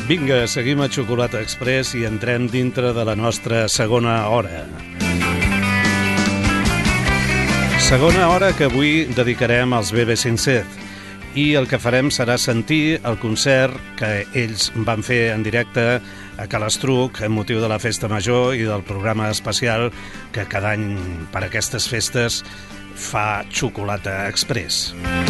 Vinga, seguim a Xocolata Express i entrem dintre de la nostra segona hora. Segona hora que avui dedicarem als Bebe Sincet. I el que farem serà sentir el concert que ells van fer en directe a Calestruc amb motiu de la Festa Major i del programa especial que cada any per aquestes festes fa Xocolata Express.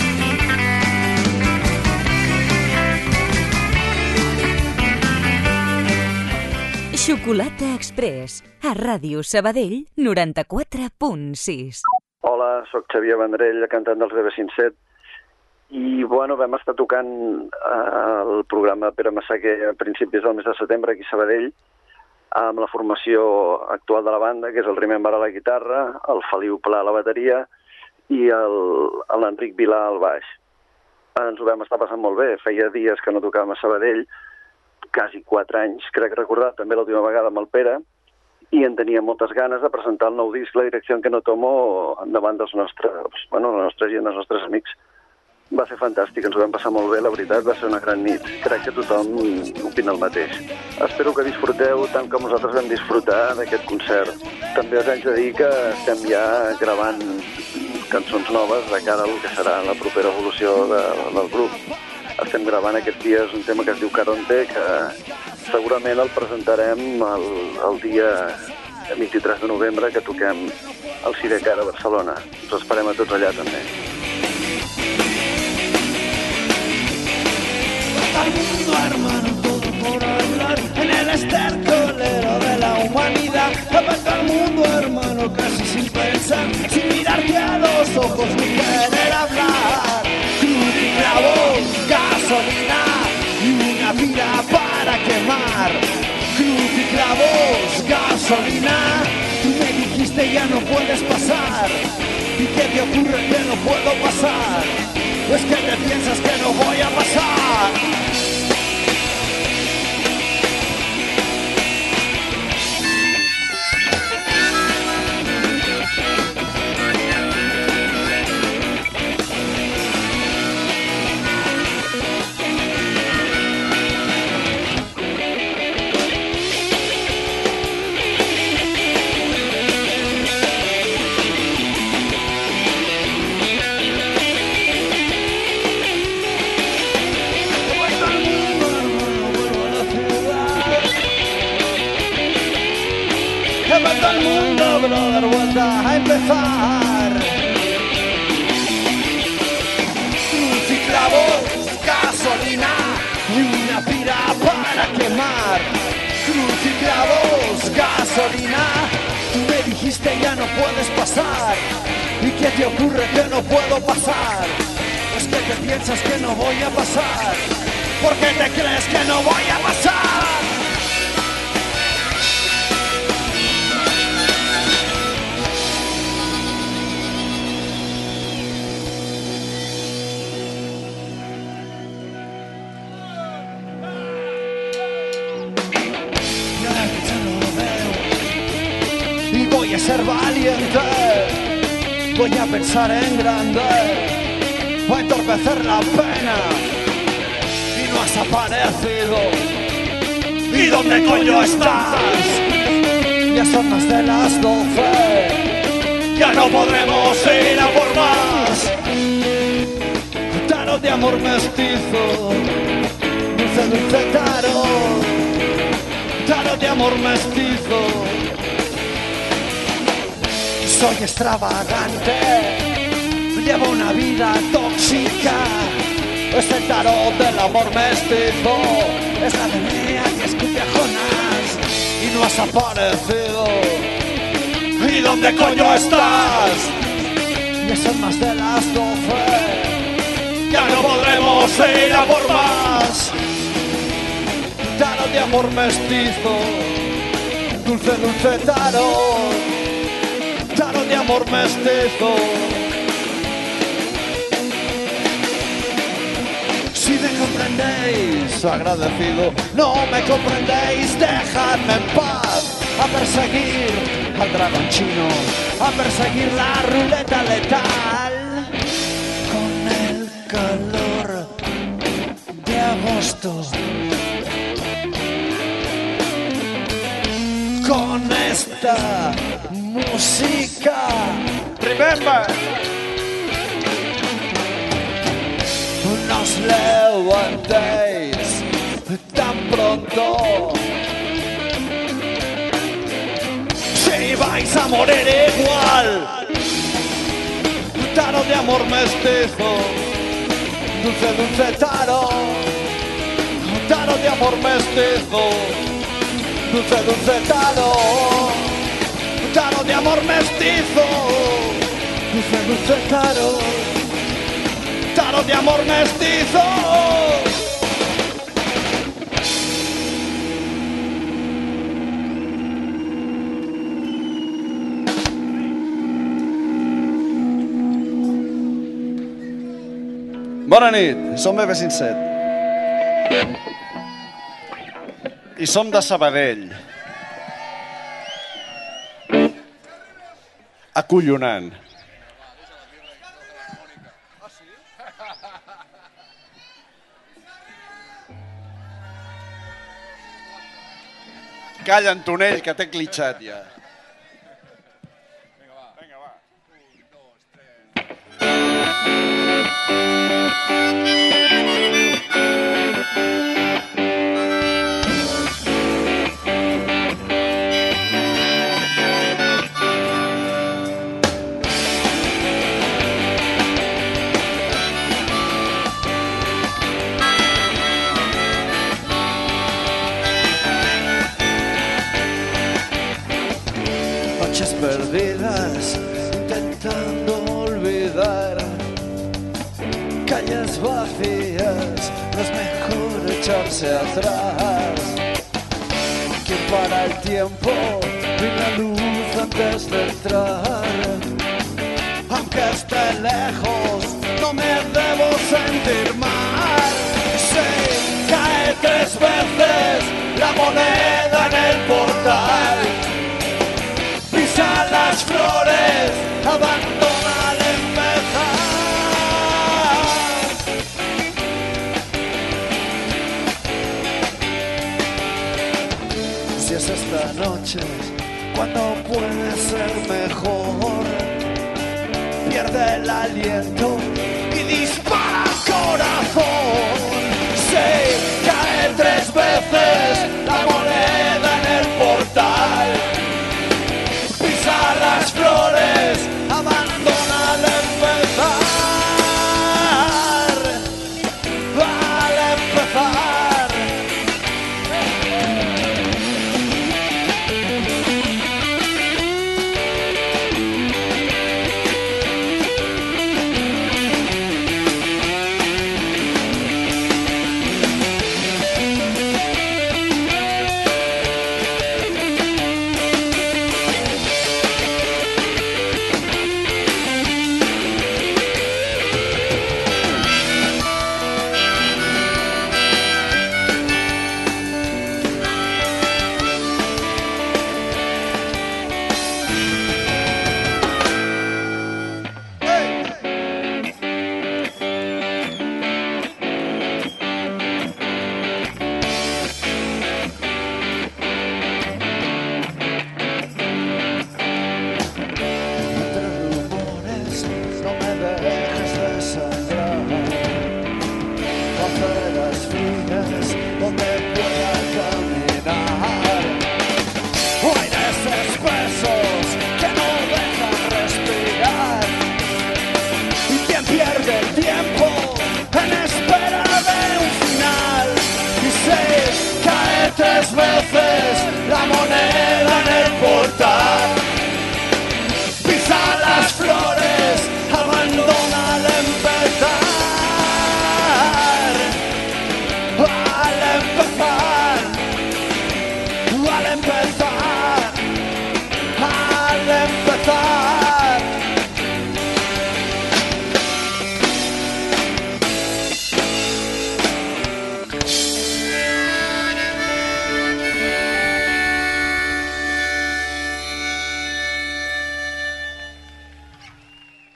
Xocolata Express, a Ràdio Sabadell 94.6. Hola, sóc Xavier Vendrell, cantant dels Bebe Sincet. I, bueno, vam estar tocant el programa Pere Massaquer a principis del mes de setembre aquí a Sabadell amb la formació actual de la banda, que és el Remember a la guitarra, el Feliu Pla a la bateria i l'Enric Vilà al baix. Ens ho vam estar passant molt bé, feia dies que no tocàvem a Sabadell, quasi 4 anys, crec recordar, també l'última vegada amb el Pere, i en tenia moltes ganes de presentar el nou disc La direcció que no tomo davant dels nostres, la nostra gent, dels nostres amics. Va ser fantàstic, ens ho vam passar molt bé, la veritat, va ser una gran nit. Crec que tothom opina el mateix. Espero que disfruteu tant com nosaltres vam disfrutar d'aquest concert. També us haig de dir que estem ja gravant cançons noves de cara al que serà la propera evolució del grup. Estem gravant aquests dies un tema que es diu Caronte, que segurament el presentarem el dia 23 de novembre, que toquem al Sidecar a Barcelona. Us esperem a tots allà també. Al mundo, hermano, todo por hablar en el estercolero de la humanidad. Aparta al mundo, hermano, casi sin pensar, sin mirarte a los ojos ni querer hablar. Cruz y clavo, gasolina y una pila para quemar. Cruz y clavos, gasolina. Tú me dijiste ya no puedes pasar. ¿Y qué te ocurre que no puedo pasar? Es que te piensas que no voy a pasar. Todo el mundo, brother, vuelta a empezar. Cruz y clavos, gasolina y una pira para quemar. Cruz y clavos, gasolina. Tú me dijiste ya no puedes pasar. ¿Y qué te ocurre que no puedo pasar? Es que te piensas que no voy a pasar. ¿Por qué te crees que no voy a pasar? Voy a ser valiente, voy a pensar en grande, voy a entorpecer la pena y no has aparecido. ¿Y dónde coño estás? Ya son más de las 12, ya no podremos ir a por más. Tarot de amor mestizo, dulce, dulce tarot, tarot de amor mestizo. Soy extravagante, llevo una vida tóxica. Es el tarot del amor mestizo, es la alegría que escupe a Jonás y no has aparecido. ¿Y dónde coño estás? Ya son más de las 12, ya no podremos ir a por más. Tarot de amor mestizo, dulce, dulce tarot. Tarot de amor mestizo. Si me comprendéis, agradecido. No me comprendéis, dejadme en paz. A perseguir al dragón chino, a perseguir la ruleta letal. Con el calor de agosto con esta música. Remember. No os levantéis tan pronto, si vais a morir igual. Taro de amor mestizo, dulce, dulce taro. Taro de amor mestizo, dulce, dulce taro. Taro de amor mestizo, dulce, dulce taro. Taro de amor mestizo. Bona nit, som BB57 i som de Sabadell. Acollonant. Calla, Antonell, que t'he clitxat ja. Vinga, va. 1, 2, 3. Noches perdidas, intentando olvidar. Calles vacías, no es mejor echarse atrás. ¿Quién para el tiempo y la luz antes de entrar? Aunque esté lejos, no me debo sentir mal. Sí, cae 3 veces la moneda en el portal. Pisa las flores, abandona al empezar. Si es esta noche, cuando puede ser mejor, pierde el aliento y dispara al corazón. Sí, cae 3 veces la moneda en el portal. Las flores abandona al empezar, al empezar.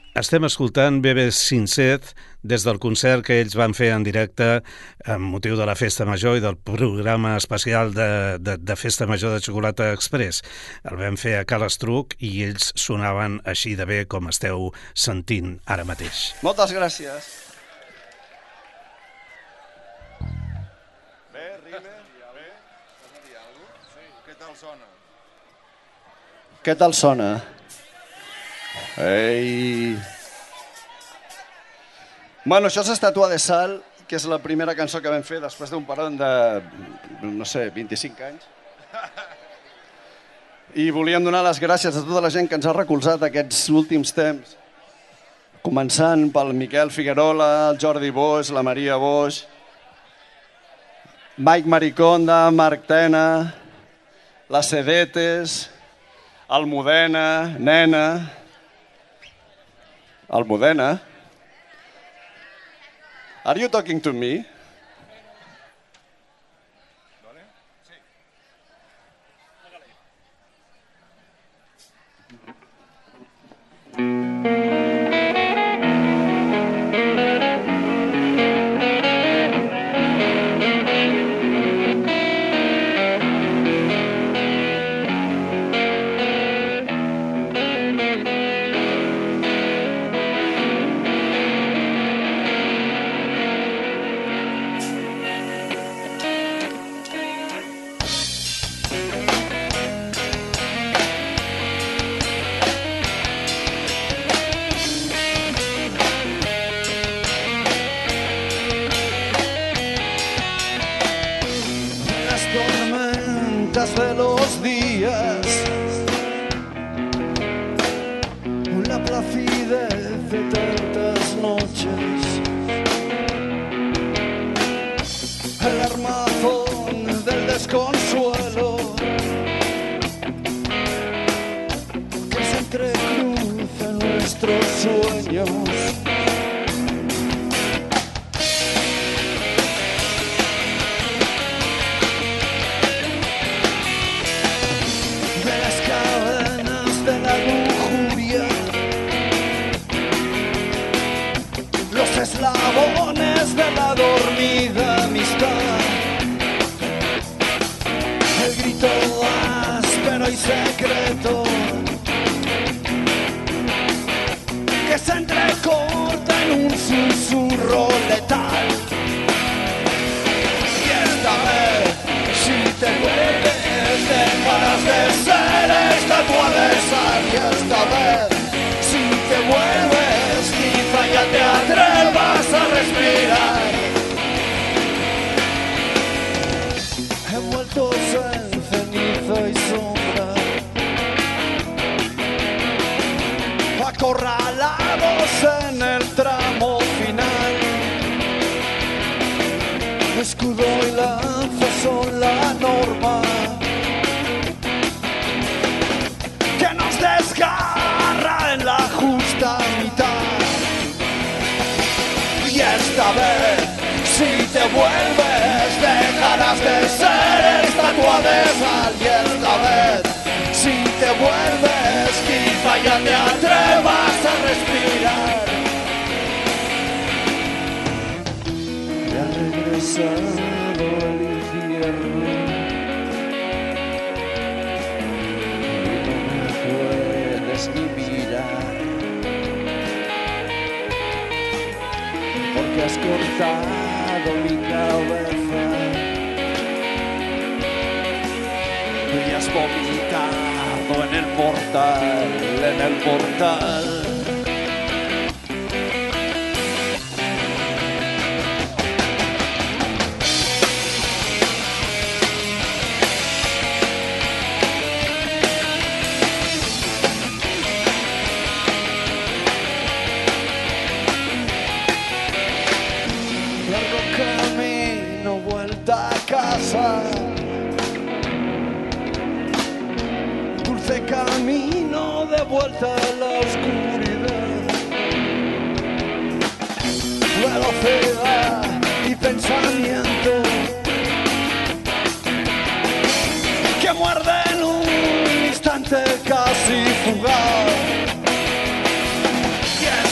Estem escoltant Bebe Sincet des del concert que ells van fer en directe amb motiu de la Festa Major i del programa especial de Festa Major de Xocolata Express. El vam fer a Cal Estruc i ells sonaven així de bé com esteu sentint ara mateix. Moltes gràcies. Bé, Rime? Bé? Has de dir alguna cosa? Sí. Què tal sona? Què tal sona? Ei... Bueno, això és Estatua de Sal, que és la primera cançó que vam fer després d'un període de, no sé, 25 anys. I volíem donar les gràcies a tota la gent que ens ha recolzat aquests últims temps. Començant pel Miquel Figuerola, el Jordi Boix, la Maria Boix, Mike Mariconda, Marc Tena, les Cedetes, Almudena, Nena... Almudena? Are you talking to me? De los días, una placidez de tantas noches, el armazón del desconsuelo que se entrecruza en nuestros sueños. Eslabones de la dormida amistad, el grito áspero y secreto que se entrecorta en un susurro letal. Y esta vez, si te vuelves, dejarás de ser estatua de sal. Y esta vez, si te vuelves, quizá ya te atrevas a respirar. Envueltos en ceniza y sombra, acorralados en el tramo final, escudo y lanza son la norma que nos desgarra en la justa mitad. Y esta vez, si te vuelves, dejarás de ser estatua de sal. Y esta vez, si te vuelves, quizá ya te atrevas a respirar. Ya ha regresado el infierno y no me puedes ni mirar, porque has cortado mi cabeza y has vomitado en el portal. Largo camino, vuelta a casa, dulce camino de vuelta a la oscuridad, velocidad y pensamiento que muerde en un instante casi fugaz.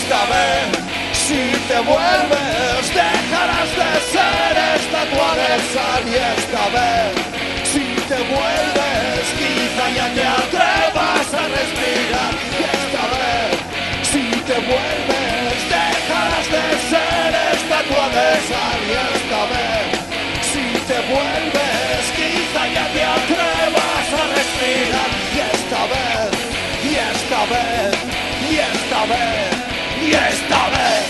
te vuelves, dejarás de ser estatua de sal. Y esta vez, si te vuelves, quizá ya te atrevas a respirar. Y esta vez, si te vuelves, dejarás de ser estatua de sal. Y esta vez, si te vuelves, quizá ya te atrevas a respirar. Y esta vez, y esta vez, y esta vez, y esta vez.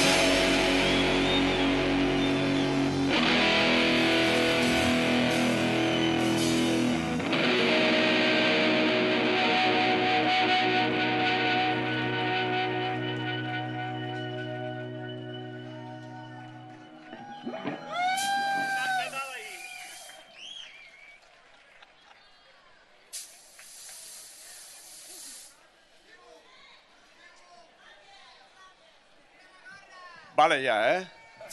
Vale ya, ¿eh?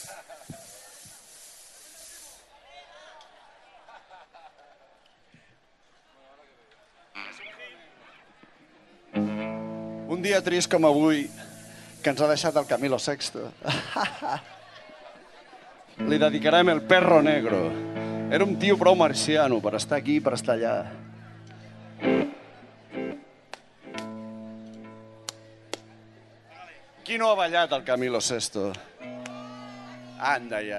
Un dia trist com avui, que ens ha deixat el Camilo Sexto. Li dedicarem el Perro Negro. Era un tio prou marciano per estar aquí i per estar allà. Qui no ha ballat el Camilo Sesto? Anda ja.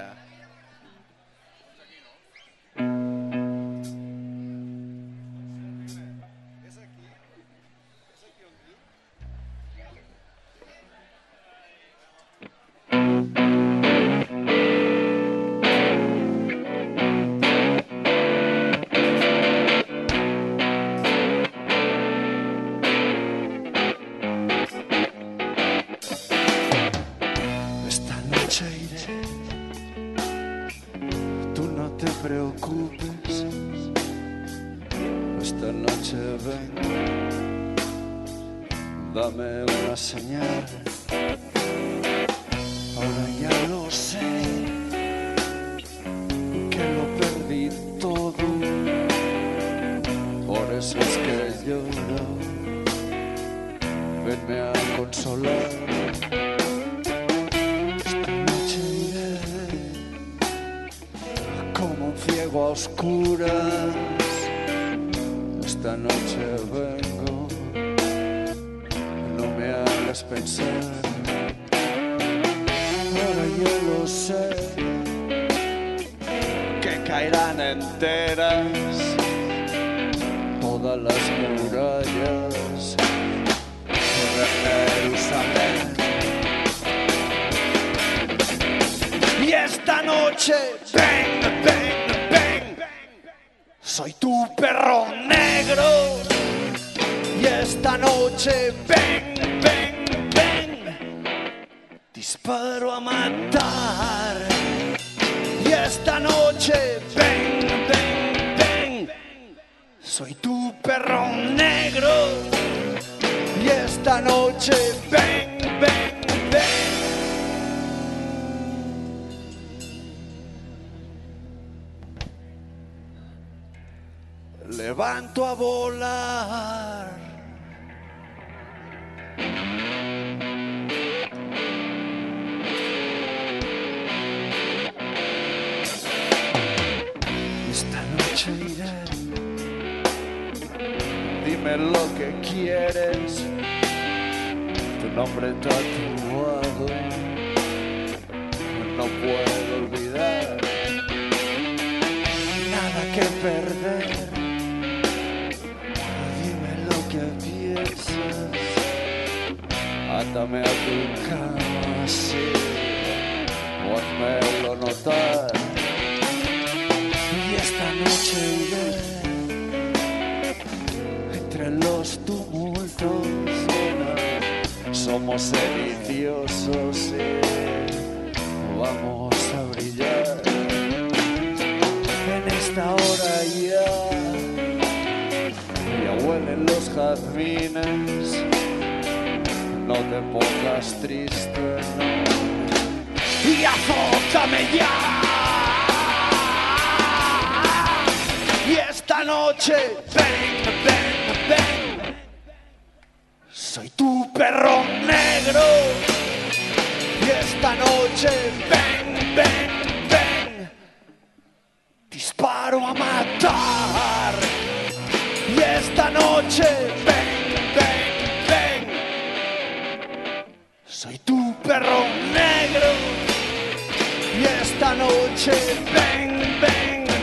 Dame una señal, ahora ya lo sé, que lo perdí todo, por eso es que lloro, venme a consolar. Esta noche iré como un ciego a oscuras, esta noche vengo. Pensar, ahora yo lo sé, que caerán enteras todas las murallas de Jerusalén. Y esta noche, ven, ven, ven, soy tu perro negro. Y esta noche, ven, disparo a matar. Y esta noche, ven, ven, ven, soy tu perro negro. Y esta noche, ven, ven, ven. Levanto a volar. Dime lo que quieres, tu nombre tatuado, no puedo olvidar, nada que perder. Dime lo que piensas, átame a tu cama así, ponmelo notar. Y esta noche iré entre los tumultos, somos deliciosos y vamos a brillar. En esta hora ya huelen los jazmines, no te pongas triste, no, y azótame ya. Y esta noche, ven, ven, ven, soy tu perro negro. Y esta noche, ven, ven, ven, disparo a matar. Y esta noche, ven, ven, ven, soy tu perro negro. Y esta noche, ven, ven, ven.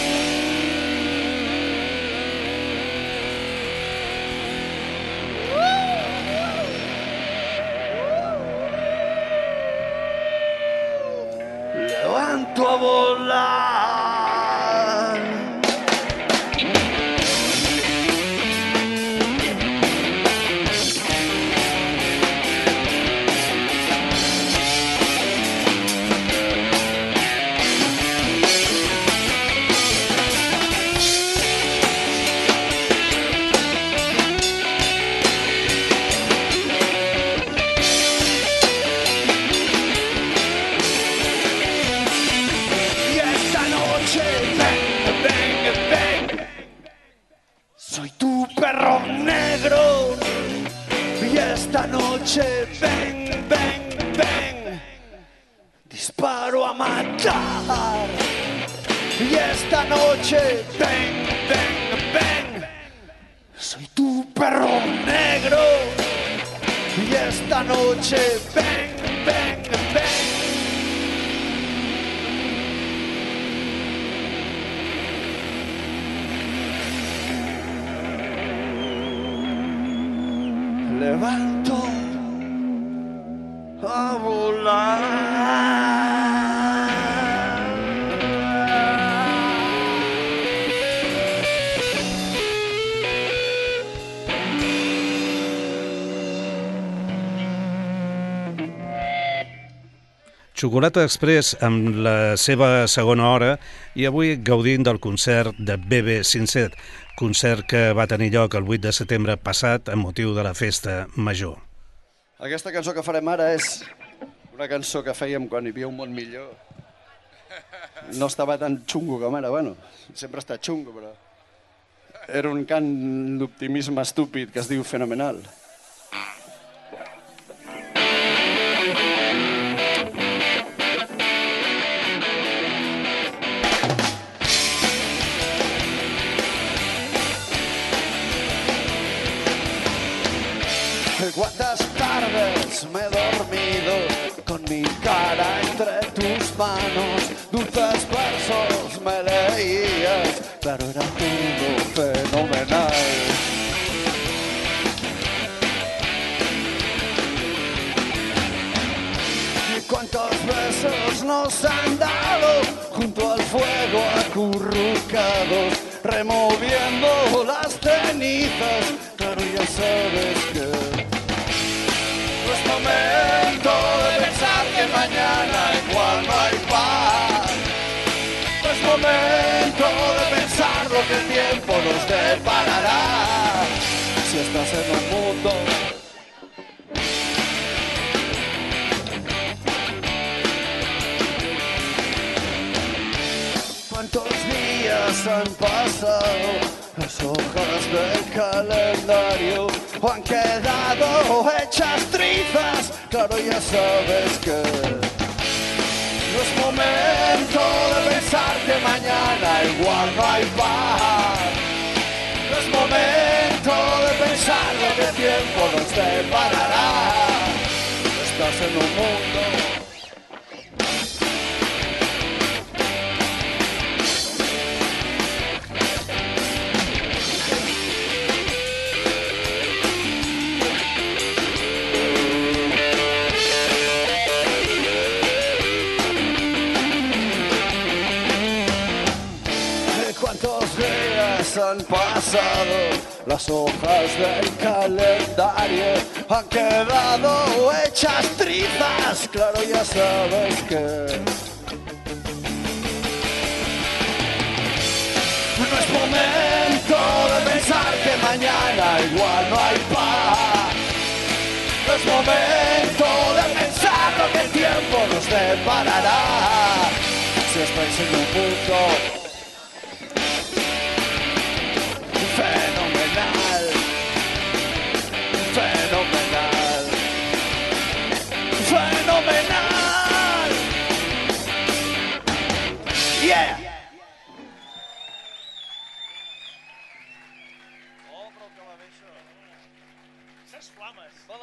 Levanto a volar. Soy tu perro negro. Y esta noche, ven, ven, ven, disparo a matar. Y esta noche, ven, ven, ven, soy tu perro negro. Y esta noche, ven, ven, ven. Levanto a volar. Xocolata Express amb la seva segona hora i avui gaudint del concert de BB57, concert que va tenir lloc el 8 de setembre passat amb motiu de la festa major. Aquesta cançó que farem ara és una cançó que fèiem quan hi havia un món millor. No estava tan xungo com ara, bueno, sempre està xungo, però era un cant d'optimisme estúpid que es diu Fenomenal. Cuántas tardes me he dormido con mi cara entre tus manos, dulces versos me leías, claro, era todo fenomenal. Y cuántos besos nos han dado junto al fuego acurrucados, removiendo las cenizas, claro, ya sabes que no es momento de pensar que mañana igual no hay paz. No es momento de pensar lo que el tiempo nos deparará. Si estás en un mundo ¿cuántos días han pasado? Las hojas del calendario han quedado hechas trizas, claro, ya sabes que no es momento de pensar que mañana igual no hay paz. No es momento de pensar lo que el tiempo nos deparará. Estás en un mundo han pasado, las hojas del calendario han quedado hechas trizas, claro, ya sabes que no es momento de pensar que mañana igual no hay paz. No es momento de pensar lo que el tiempo nos deparará. Si estáis en un punto fenomenal, fenomenal, fenomenal.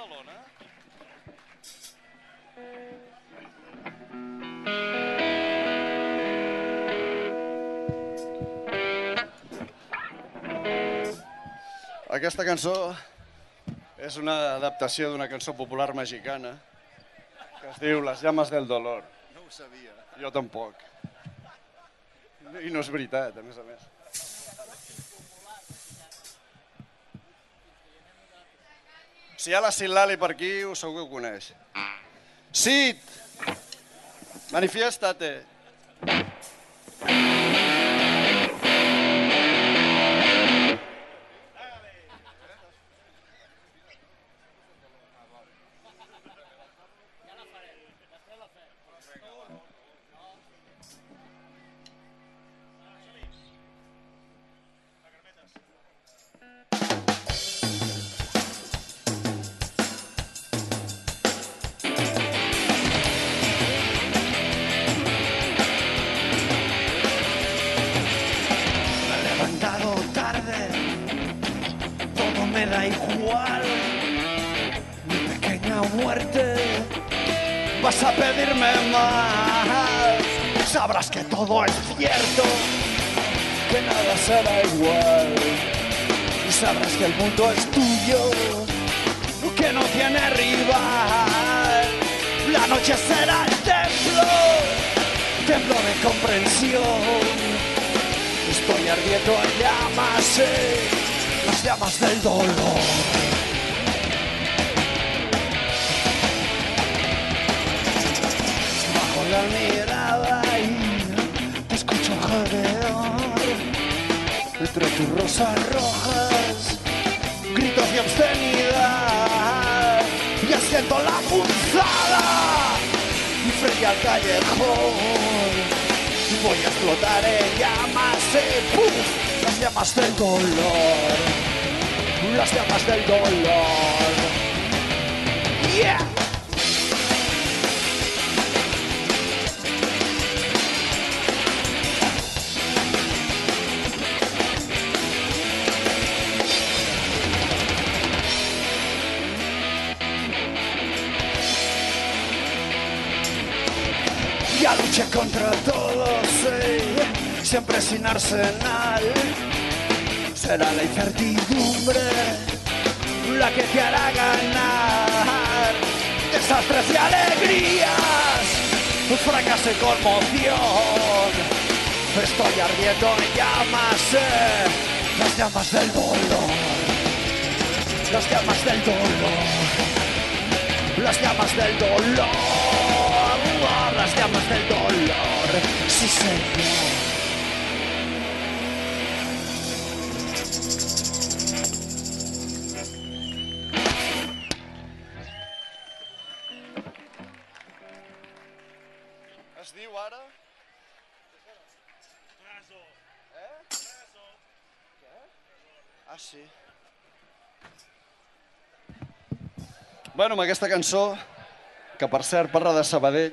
Barcelona? Aquesta cançó és una adaptació d'una cançó popular mexicana que es diu Las llamas del dolor. No ho sabia. Jo tampoc. I no és veritat, a més a més. Si hi ha la Citlali per aquí, segur que ho coneix. Cid! Manifiéstate! Vas a pedirme más, sabrás que todo es cierto, que nada será igual, y sabrás que el mundo es tuyo, que no tiene rival. La noche será el templo de comprensión. Estoy ardiendo en llamas, las llamas del dolor. La mirada y te escucho jadear entre tus rosas rojas, gritos de obscenidad. Ya siento la punzada y frente al callejón voy a explotar en llamas, ¡puf! Las llamas del dolor, las llamas del dolor. ¡Yeah! Ya luché contra todos, siempre sin arsenal. Será la incertidumbre la que te hará ganar. Desastres y alegrías, fracaso y conmoción. Estoy ardiendo en llamas, las llamas del dolor. Las llamas del dolor. Las llamas del dolor. Las llamas del dolor, sí señor. Es diu ara? Ah, sí. Bueno, amb aquesta cançó, que per cert parla de Sabadell,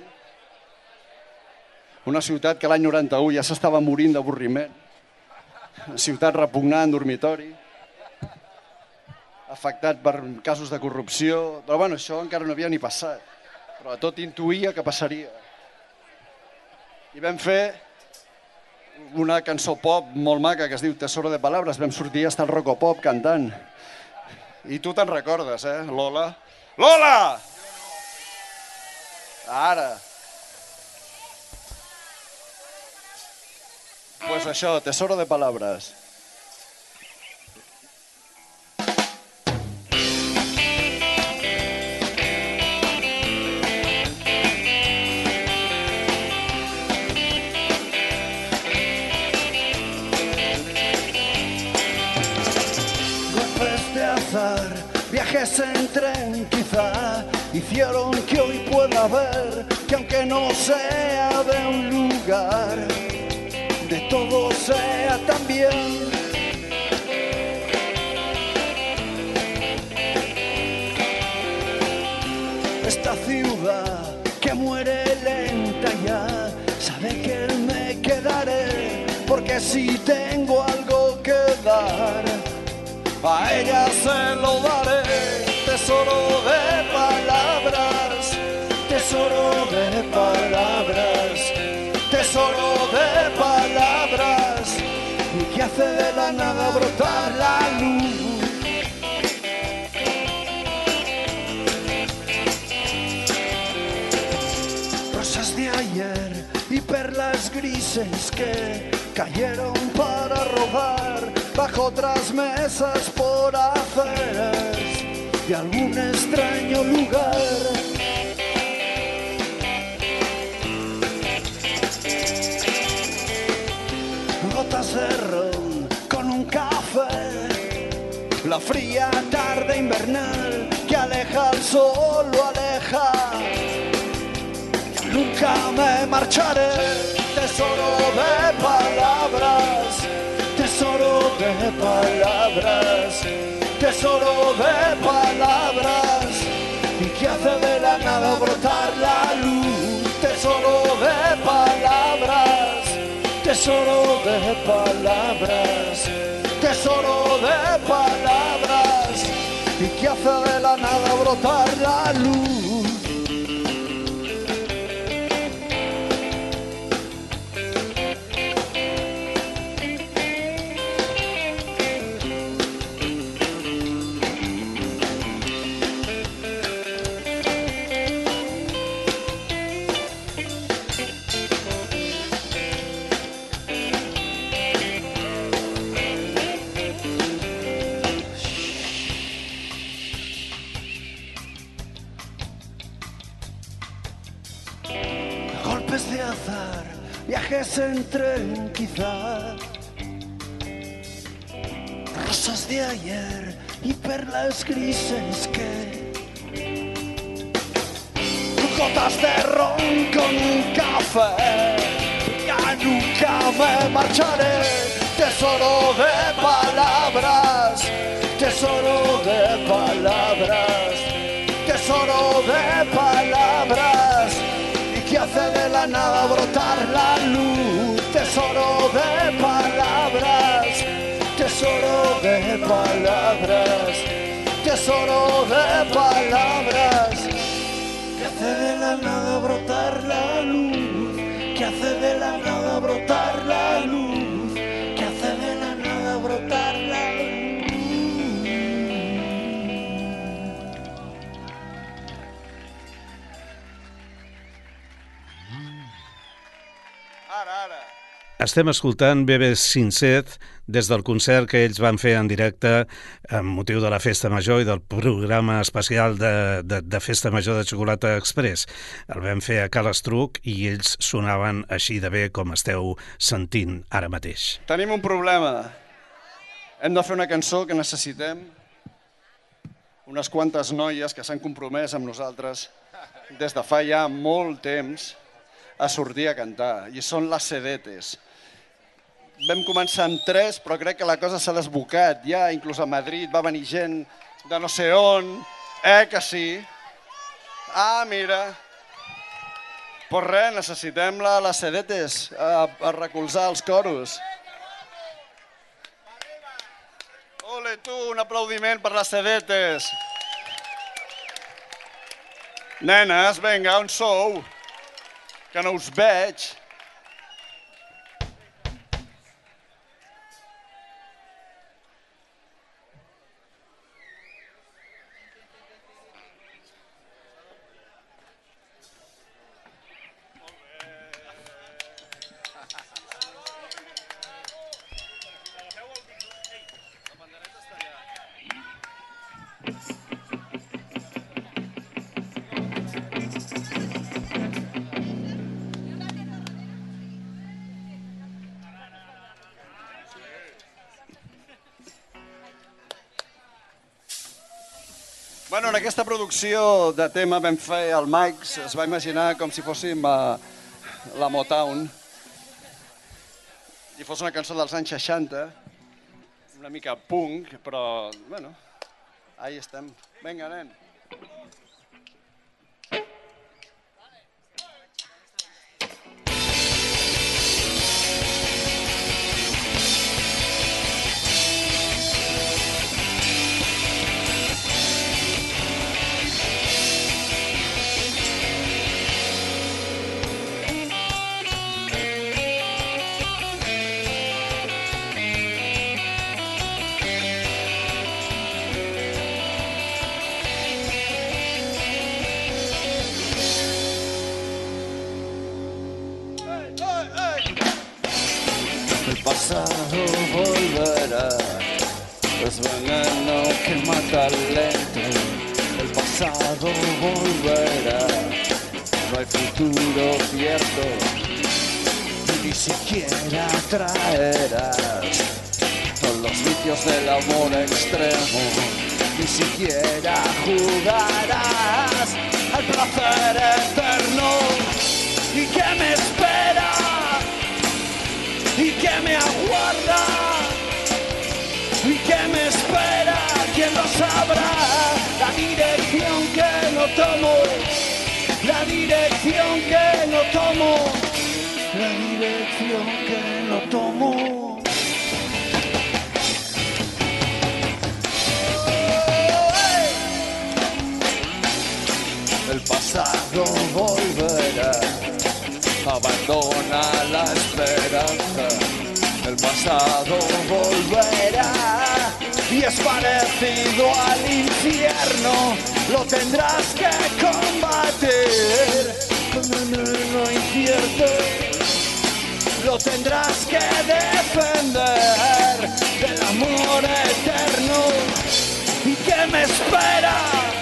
una ciutat que l'any 91 ja s'estava morint d'avorriment, ciutat repugnant, dormitori, afectat per casos de corrupció, però bueno, això encara no havia ni passat, però tot intuïa que passaria. I vam fer una cançó pop molt maca que es diu Tesoro de Palabras, vam sortir hasta el Rocopop cantant. I tu te'n recordes, Lola? Lola! Ara. Pues això, Tesoro de Palabras. Golpes de azar, viajes en tren quizá hicieron que hoy pueda ver que aunque no sea de un lugar, de todo sea también. Esta ciudad que muere lenta ya sabe que me quedaré, porque si tengo algo que dar, a ella se lo daré. tesoro de palabras, tesoro de palabras, tesoro de palabras, y que hace de la nada brotar la luz. Rosas de ayer y perlas grises que cayeron para robar bajo otras mesas por aceras de algún extraño lugar. Gotas de ron con un café, la fría tarde invernal que aleja al sol, lo aleja. Nunca me marcharé, tesoro de palabras, tesoro de palabras, tesoro de palabras, y que hace de la nada brotar la luz. Tesoro de palabras, tesoro de palabras, tesoro de palabras, y que hace de la nada brotar la luz. Viajes en tren quizá, rosas de ayer y perlas grises que gotas de ron con un café. Ya nunca me marcharé, tesoro de palabras, tesoro de palabras, tesoro de palabras, que hace de la nada brotar la luz. Tesoro de palabras, tesoro de palabras, tesoro de palabras, que hace de la nada brotar la luz, que hace de la nada brotar la luz, que hace de la nada brotar la luz. Estem escoltant Bebe Sincet des del concert que ells van fer en directe amb motiu de la Festa Major i del programa especial de Festa Major de Xocolata Express. El vam fer a Cal Estruc i ells sonaven així de bé com esteu sentint ara mateix. Tenim un problema. Hem de fer una cançó que necessitem unes quantes noies que s'han compromès amb nosaltres des de fa ja molt temps a sortir a cantar, i són les Cedetes. Vam començar amb 3, però crec que la cosa s'ha desbocat. Ja inclús a Madrid va venir gent de no sé on. Que sí? Ah, mira. Pues res, necessitem les Cedetes a recolzar els coros. Ole tu, un aplaudiment per les Cedetes. Nenes, vinga, on sou? Que no us veig. Bueno, en aquesta producció de tema vam fer el Mike's, es va imaginar com si fóssim la Motown i fos una cançó dels anys 60, una mica punk, però, bueno, ahí estem. Vinga, nen. talento, el pasado volverá. No hay futuro cierto, ni siquiera traerás todos los vicios del amor extremo, ni siquiera jugarás al placer eterno. ¿Y qué me espera? ¿Y qué me aguarda? ¿Y qué me espera? ¿Quién lo sabrá? La dirección que no tomo, la dirección que no tomo, la dirección que no tomo. El pasado volverá, abandona la esperanza. El pasado volverá y es parecido al infierno. Lo tendrás que combatir con lo incierto. Lo tendrás que defender del amor eterno. ¿Y qué me espera?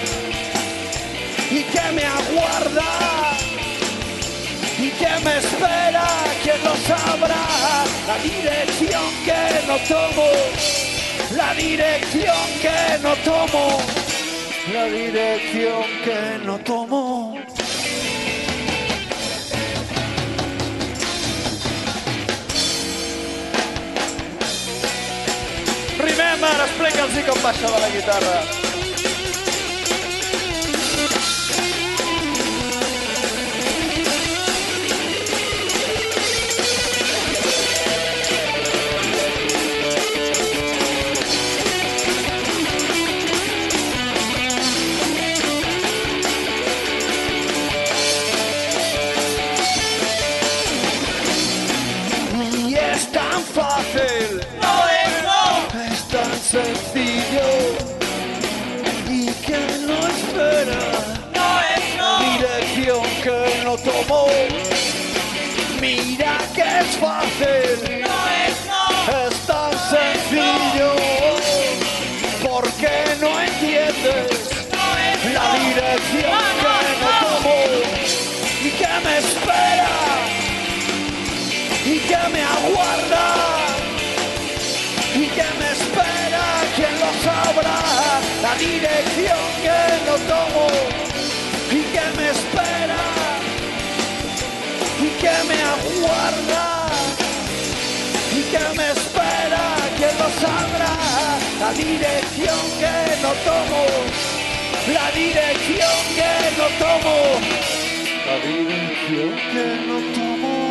¿Y qué me aguarda? ¿Y qué me espera? ¿Quién lo sabrá? La dirección que no tomo, la dirección que no tomo, la dirección que no tomo. Remember, explica'ls com va això de la guitarra. Fácil, no es no, es tan sencillo y que no espera, no es no, dirección que no tomó. Mira que es fácil, no es no, es tan sencillo, porque no entiendes, no es la dirección que no tomó. ¿Y qué me espera? ¿Y qué me aguarda? ¿Y qué me espera? ¿Quién lo sabrá? La dirección que no tomo. ¿Y qué me espera? ¿Y qué me aguarda? ¿Y qué me espera? ¿Quién lo sabrá? La dirección que no tomo. La dirección que no tomo. La dirección que no tomo.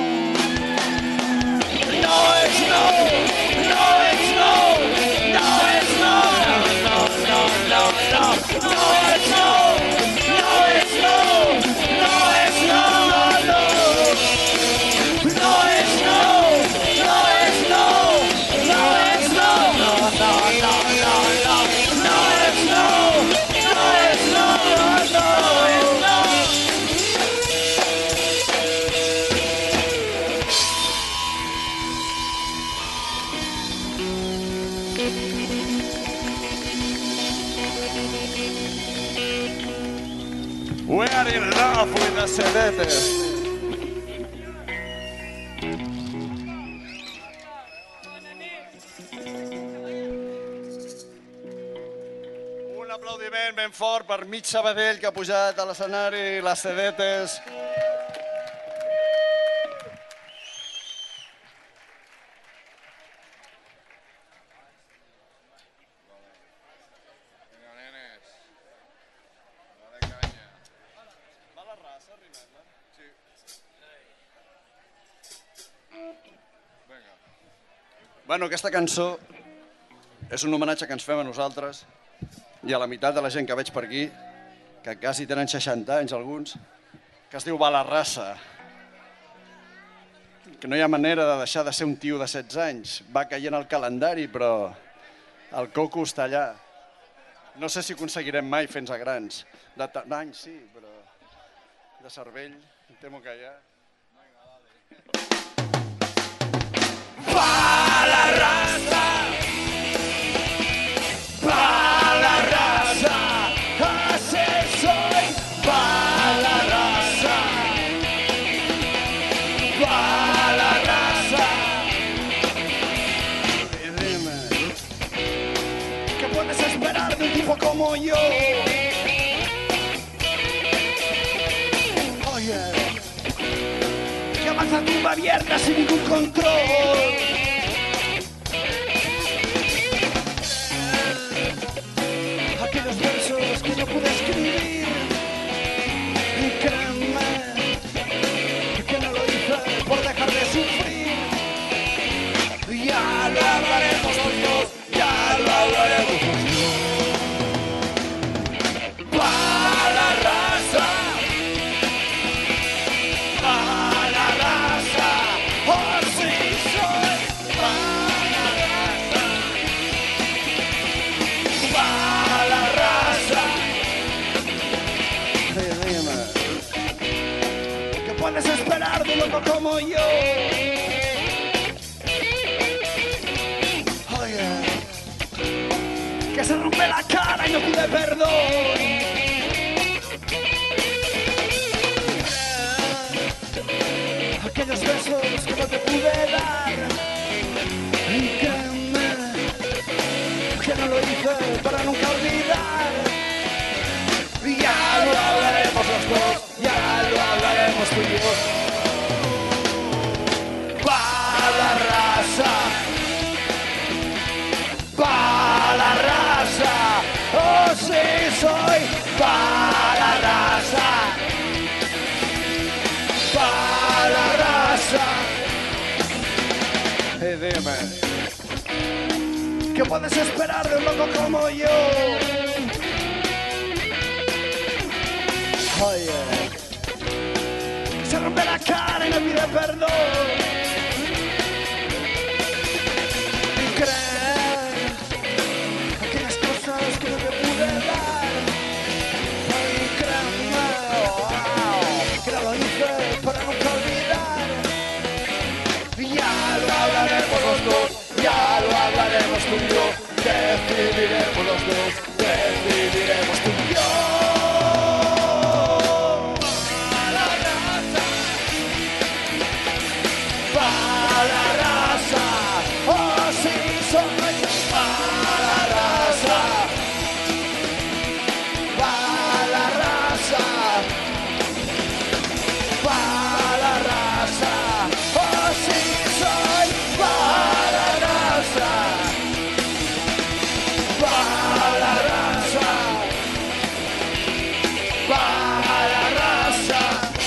No es no, no es no, no es no, no, no, no, no, no es no, no es no, no es no, no, no es no, no es no, no es no, no, no, no, no, no es no, no es no, no es no. We are in love with the Sedetes. Un aplaudiment ben fort per mig Sabadell que ha pujat a l'escenari, les Sedetes. Bueno, aquesta cançó és un homenatge que ens fem a nosaltres i a la meitat de la gent que veig per aquí, que quasi tenen 60 anys alguns, que es diu Va la raça. Que no hi ha manera de deixar de ser un tio de 16 anys. Va caient al calendari, però el coco està allà. No sé si aconseguirem mai fer-nos grans. D'anys sí, però de cervell em temo que hi ha. Va la raza, va la raza. de un tipo como yo. Oye, que avanza tumba abierta sin ningún control. Aquellos versos que yo pude escribir, y créanme que no lo hice por dejar de sufrir. Ya lo hablaremos los dos, ya lo hablaremos los dos. Pa' la raza, pa' la raza, oh sí soy, pa' la raza, pa' la raza. ¿Qué puedes esperar de un loco como yo? Que se rompe la cara y no pide perdón. Aquellos besos que no te pude dar, y créeme que no lo hice para nunca olvidar. Ya lo hablaremos los dos, ya lo hablaremos tú y yo. Pa' la raza, pa' la raza, oh sí soy, pa' la raza, pa' la raza. Dime, ¿qué puedes esperar de un loco como yo? Oye, se rompe la cara y no pide perdón. Aquellas cosas que no te pude dar, ay, créeme, que no lo hice para nunca olvidar. Ya lo hablaremos los dos, ya lo hablaremos tú y yo, decidiremos los dos, decidiremos tú y yo. Pa' la raza, pa' la raza, oh sí soy, pa' la raza, pa' la raza, pa' la raza, oh sí soy, pa' la raza, pa' la raza, pa' la raza.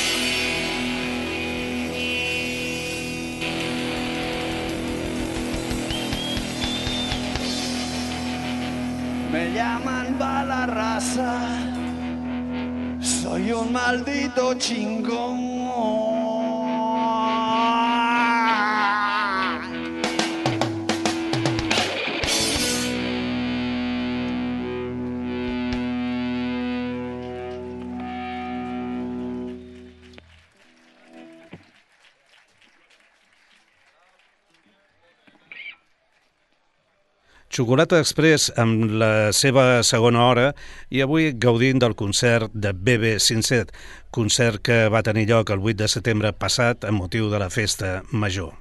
Me llaman pa' la raza, soy un maldito chingón. Xocolata Express amb la seva segona hora i avui gaudint del concert de Bebe Sincet, concert que va tenir lloc el 8 de setembre passat amb motiu de la festa major.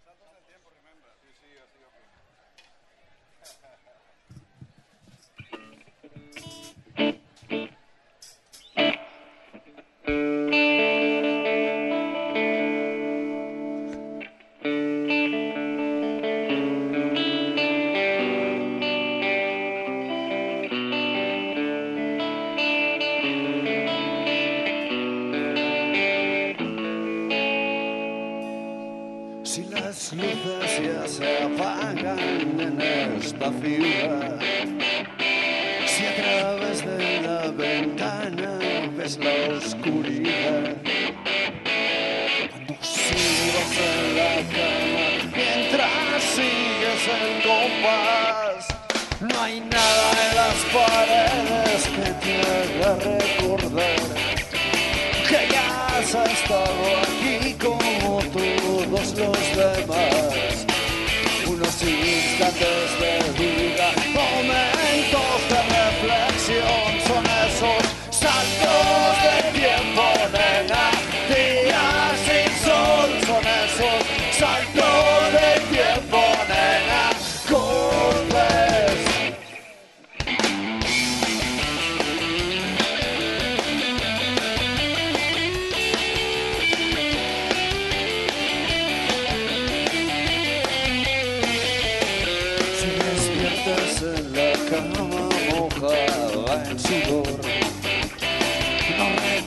Si las luces ya se apagan en esta ciudad, si a través de la ventana ves la oscuridad, cuando subas en la cama mientras sigues el compás, no hay nada en las paredes que te haga recordar que ya has estado aquí como todos los demás. Unos instantes de vida, momentos de reflexión, son esos saltos de tiempo, nena. Días sin sol, son esos saltos de tiempo, nena. Golpes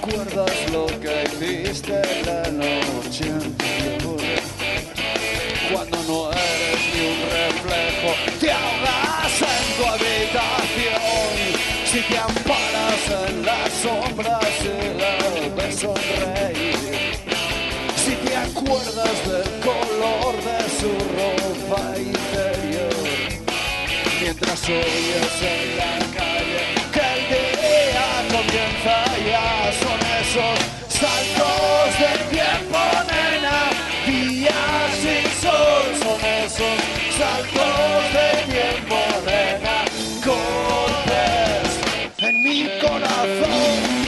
¿Recuerdas lo que hiciste la noche anterior? Cuando no eres ni un reflejo, te ahogas en tu habitación. Si te amparas en las sombras y la ves sonreír. Si te acuerdas del color de su ropa interior. Mientras oyes en la calle que el día comienza ya. Son esos saltos del tiempo, nena, días sin sol. Son esos saltos del tiempo, nena, golpes en mi corazón.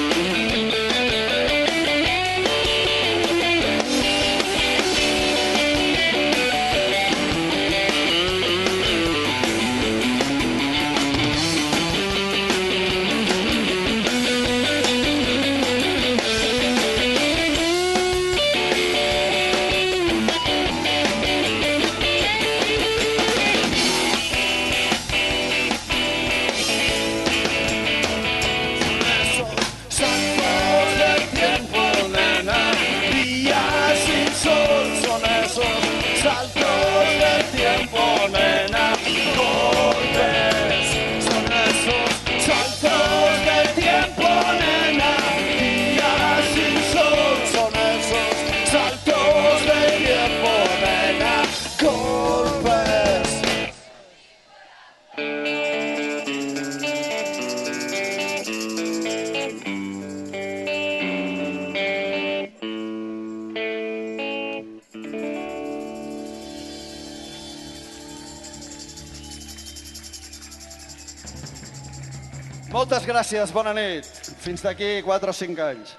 Moltes gràcies, bona nit. Fins d'aquí 4 o 5 anys.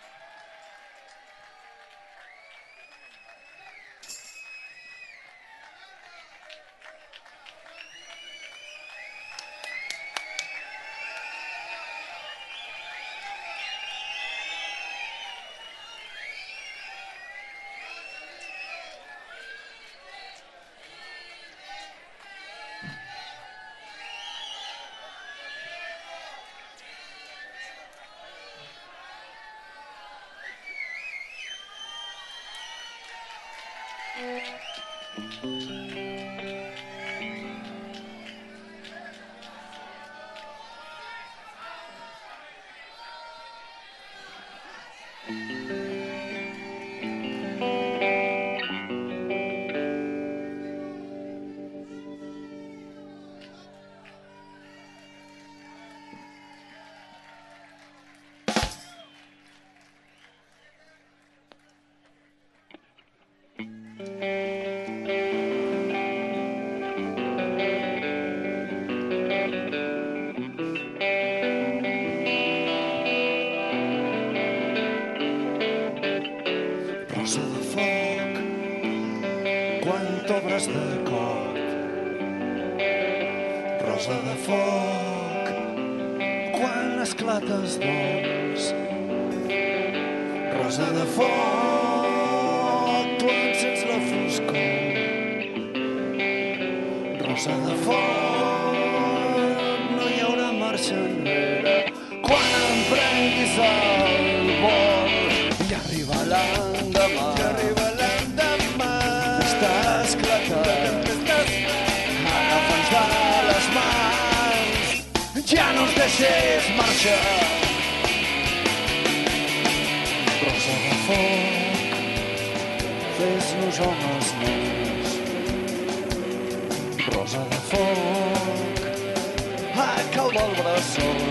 T'obres de cor, rosa de foc, quan esclates dolç. Rosa de foc, tu encens la foscor. Rosa de foc, no hi haurà marxa enrere. Quan emprenguis el vol i arriba l'endemà. Agafa'ns de les mans, ja no ens deixis marxar. Rosa de foc, fes-nos homes nous. Rosa de foc, acalma el bressol.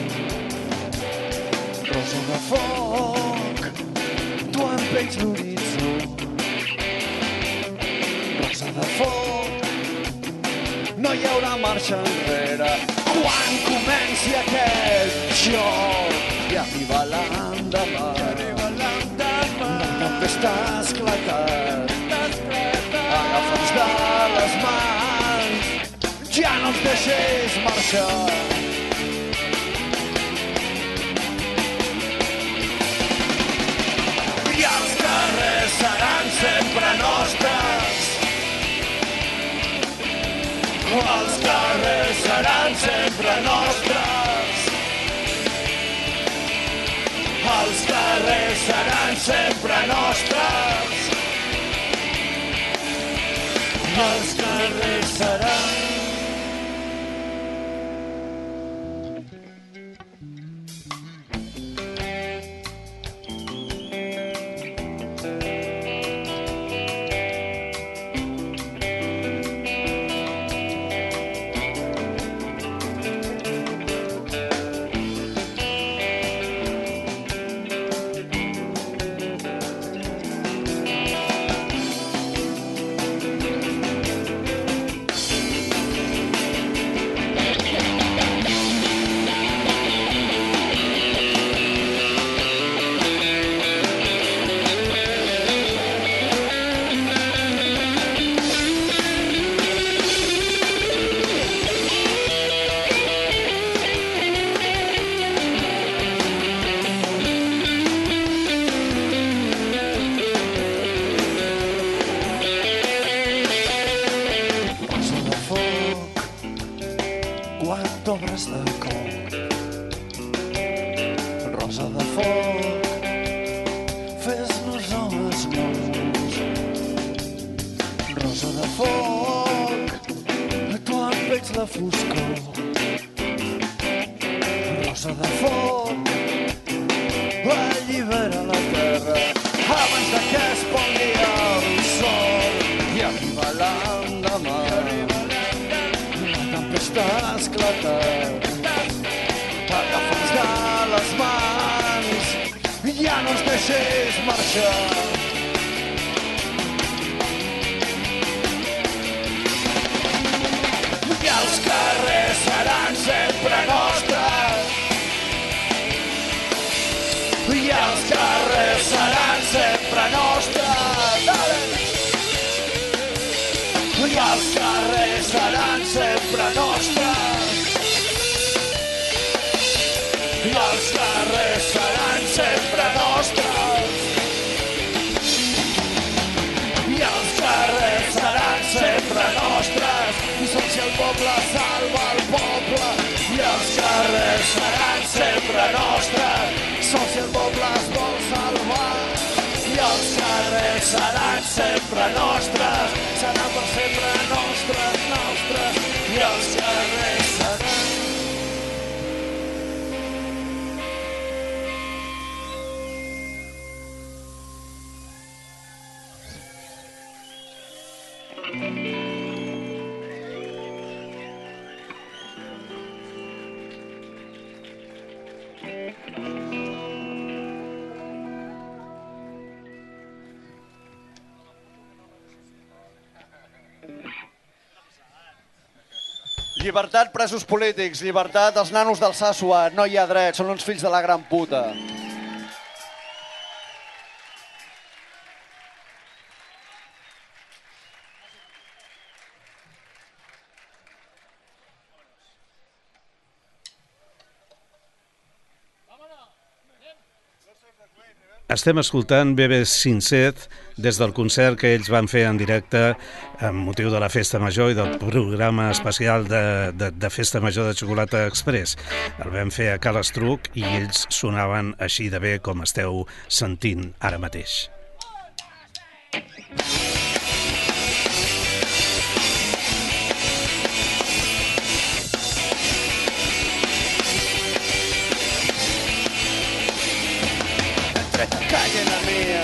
Rosa de foc, tu empells l'horitzó. Rosa de foc, no hi haurà marxa enrere. Quan comenci aquest joc i arriba l'endemà. La tempesta ha esclatat. Agafa'ns de les mans, ja no ens deixis marxar. I els carrers seran sempre nostres. Els carrers seran sempre nostres. els carrers seran sempre nostres. Els carrers seran... Obres de cor, rosa de foc, fes-nos homes nous. Rosa de foc, tu em veig la foscor. Rosa de foc, allibera la terra abans que es pongui el sol i arriba l'endemà. Està esclatat, agafa'ns de les mans i ja no ens deixis marxar. I els carrers seran sempre nostres. I els carrers seran sempre nostres. I els carrers seran sempre nostres. I els carrers seran sempre nostres. I els carrers seran sempre nostres. I som si el poble salva el poble. I els carrers seran sempre nostres. Som si el poble es vol salvar. I els carrers seran sempre nostres. Seran per sempre nostres, nostres. I els carrers seran... Llibertat presos polítics, llibertat als nanos del Sassuat, no hi ha dret, són uns fills de la gran puta. Estem escoltant Bebe Sincet des del concert que ells van fer en directe amb motiu de la Festa Major i del programa especial de Festa Major de Xocolata Express. El vam fer a Cal Estruc i ells sonaven així de bé com esteu sentint ara mateix. Calle la mía,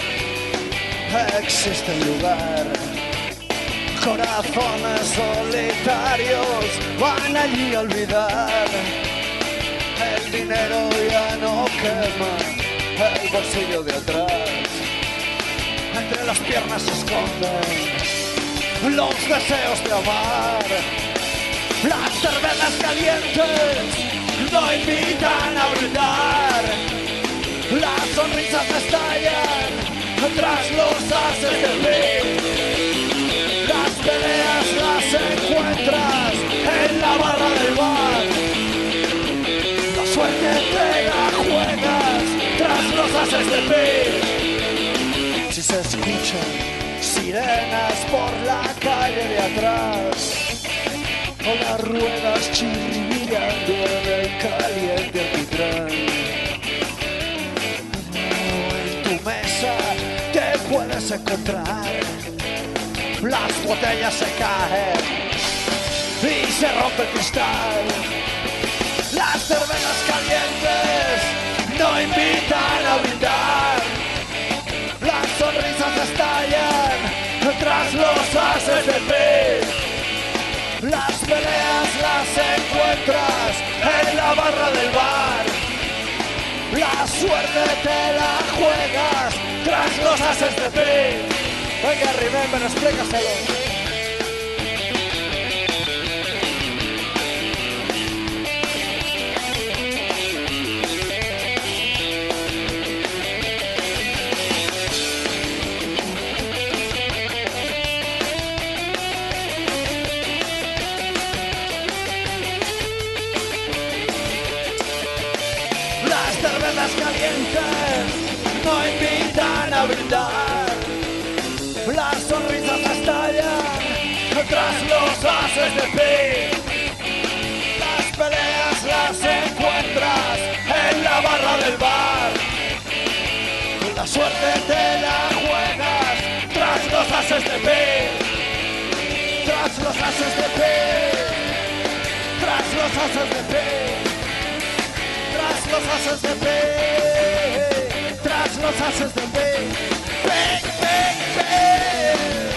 existe un lugar. Corazones solitarios van allí a olvidar. El dinero ya no quema el bolsillo de atrás. Entre las piernas se esconden los deseos de amar. Las cervezas calientes no invitan a brindar. Las sonrisas estallan tras los haces de vino. Las peleas las encuentras en la barra del bar. La suerte te la juegas tras los haces de vino. Si se escuchan sirenas por la calle de atrás, o las ruedas chirriando en el caliente alquitrán. puedes encontrar. Las botellas se caen y se rompe el cristal. Las cervezas calientes no invitan a brindar. Las sonrisas estallan tras los ases de pez. Las peleas las encuentras en la barra del bar. La suerte te la juegas tras los ases de pez. Venga, Remember, explícaselo. Calientes no invitan a brindar. Las sonrisas estallan tras los ases de pez. Las peleas las encuentras en la barra del bar. La suerte te la juegas tras los ases de pez. Tras los ases de pez. Tras los ases de pez. Tras los ases de pez, tras los ases de pez, pez, pez, pez.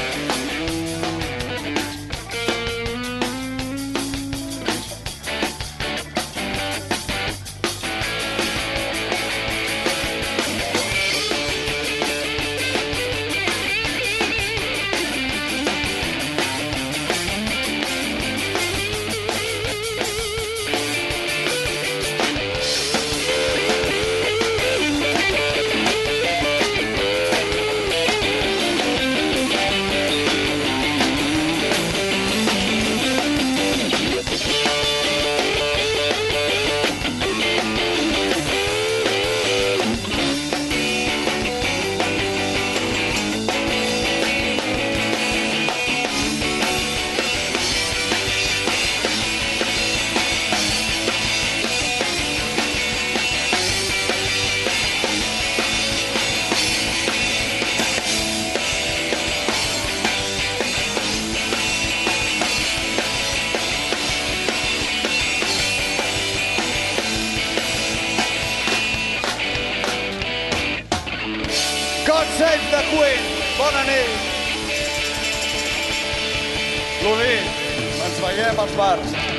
God save the Queen. Bona nit. Ludi, ens veiem als bars.